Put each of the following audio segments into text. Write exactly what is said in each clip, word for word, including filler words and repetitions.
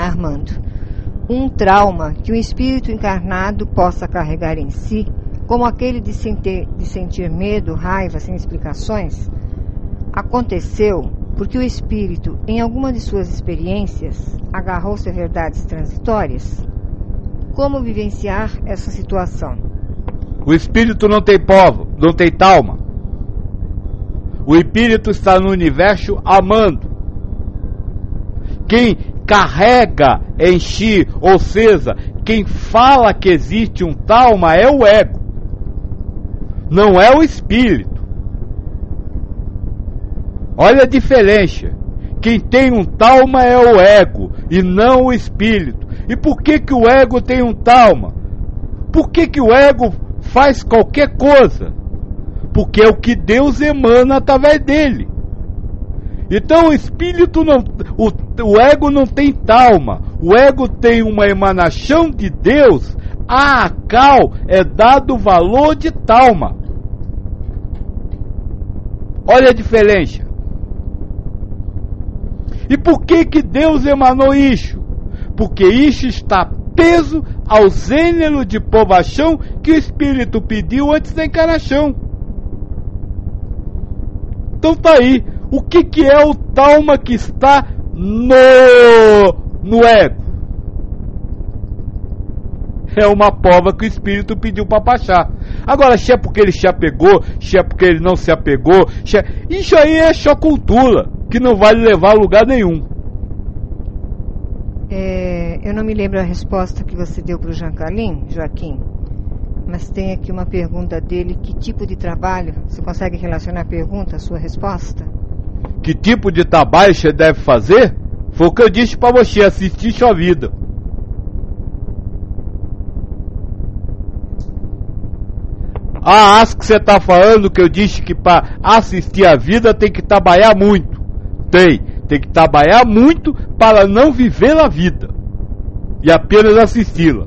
Armando, um trauma que um espírito encarnado possa carregar em si, como aquele de sentir, de sentir medo, raiva, sem explicações, aconteceu porque o espírito, em alguma de suas experiências, agarrou-se a verdades transitórias? Como vivenciar essa situação? O espírito não tem povo, não tem talma. O espírito está no universo amando. Quem carrega em si, ou seja, quem fala que existe um talma é o ego, não é o espírito. Olha a diferença. Quem tem um talma é o ego e não o espírito. E por que que o ego tem um talma? Por que que o ego faz qualquer coisa? Porque é o que Deus emana através dele. Então o espírito não, o, o ego não tem talma. O ego tem uma emanação de Deus, a qual é dado o valor de talma. Olha a diferença. E por que que Deus emanou isso? Porque isso está preso ao gênero de provação que o espírito pediu antes da encarnação. Então tá aí. O que que é o talma que está no, no ego? É uma prova que o espírito pediu para baixar. Agora, se é porque ele se apegou, se é porque ele não se apegou, se é... isso aí é só cultura, que não vai levar a lugar nenhum. É, eu não me lembro a resposta que você deu para o Jancalim, Joaquim, mas tem aqui uma pergunta dele: que tipo de trabalho? Você consegue relacionar a pergunta à sua resposta? Que tipo de trabalho você deve fazer? Foi o que eu disse para você, assistir sua vida. Ah, acho que você está falando que eu disse que para assistir a vida tem que trabalhar muito. Tem, tem que trabalhar muito para não viver a vida e apenas assisti-la.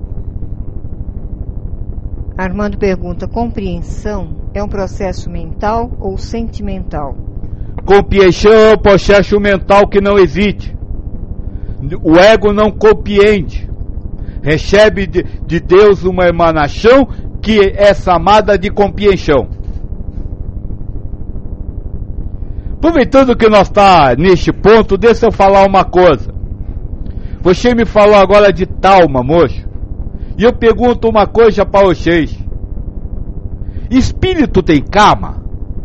Armando pergunta: compreensão é um processo mental ou sentimental? Compreensão é um processo mental que não existe. O ego não compreende. Recebe de, de Deus uma emanação que é chamada de compreensão. Aproveitando que nós está neste ponto, deixa eu falar uma coisa. Você me falou agora de talma, moço. E eu pergunto uma coisa para vocês. Espírito tem karma?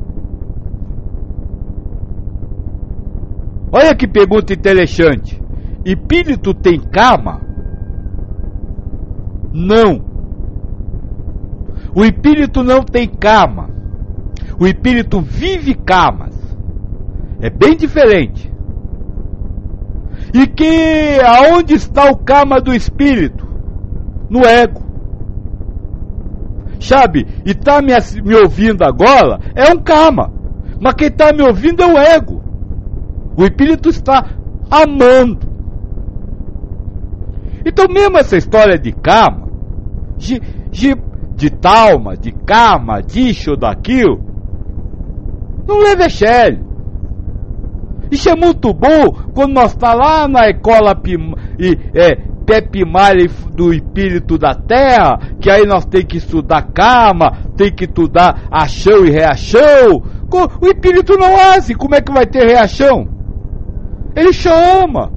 Olha que pergunta interessante. Espírito tem karma? Não. O espírito não tem karma. O espírito vive karmas. É bem diferente. E que aonde está o karma do espírito? No ego. Sabe? E tá me, me ouvindo agora é um karma. Mas quem está me ouvindo é o ego. O espírito está amando. Então mesmo essa história de karma, de, de, de talma, de karma, disso ou daquilo, não leva a sério. Isso é muito bom quando nós está lá na escola pim, e, é, pé primária do espírito da terra, que aí nós tem que estudar karma, tem que estudar ação e reação. O espírito não age, como é que vai ter reação? Ele chama.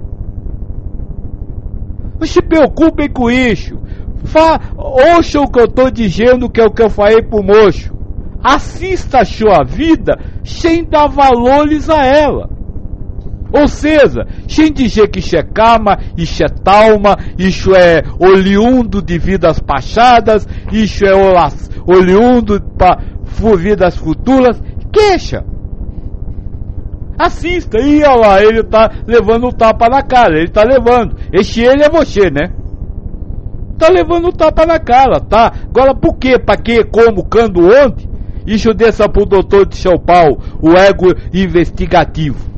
Não se preocupem com isso. Fa, ouçam o que eu estou dizendo, que é o que eu falei pro moço. Assista a sua vida sem dar valores a ela. Ou seja, sem dizer que isso é karma, isso é talma, isso é oriundo de vidas passadas, isso é oriundo para vidas futuras. Queixa. Assista, e olha lá, ele tá levando um tapa na cara, ele tá levando. Esse ele é você, né? Tá levando um tapa na cara, tá? Agora por quê? Pra quê? Como? Quando? Onde? Isso deixa pro doutor de São Paulo, o ego investigativo.